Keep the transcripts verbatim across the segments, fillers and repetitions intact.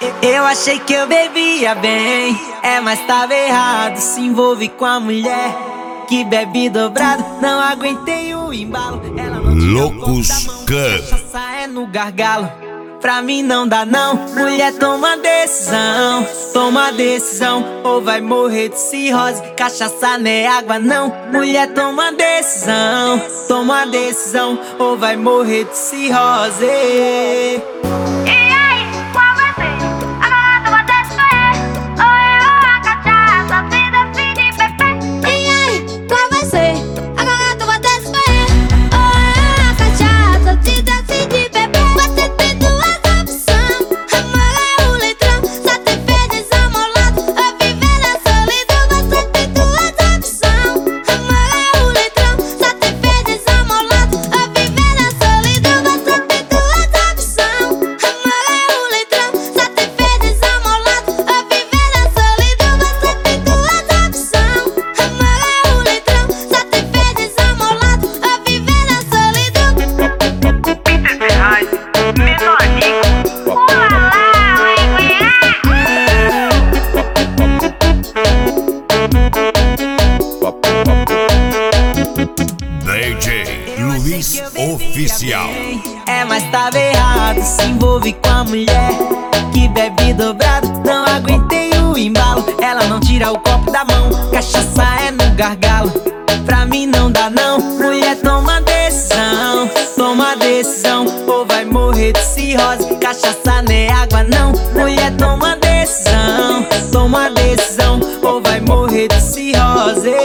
Eu achei que eu bebia bem, é, mas tava errado. Se envolve com a mulher que bebe dobrado. Não aguentei o embalo. Ela não tira o corpo da mão, cachaça é no gargalo. Pra mim não dá não. Mulher, toma decisão, toma decisão, ou vai morrer de cirrose. Cachaça não é água não. Mulher, toma decisão, toma decisão, ou vai morrer de cirrose. D J Luiz Oficial. É, mas tava errado. Se envolve com a mulher que bebe dobrado. Não aguentei o embalo. Ela não tira o copo da mão. Cachaça é no gargalo. Pra mim não dá não. Mulher, toma decisão, toma decisão, ou vai morrer de cirrose. Cachaça não é água não. Mulher, toma decisão, toma decisão, ou vai morrer de cirrose.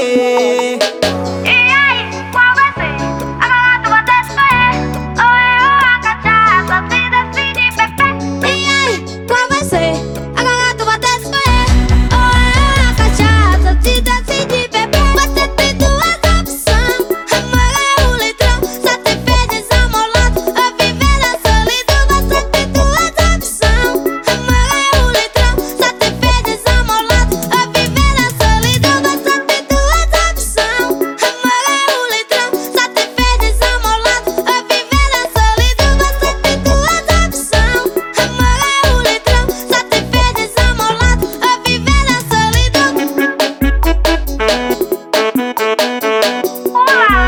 Olá!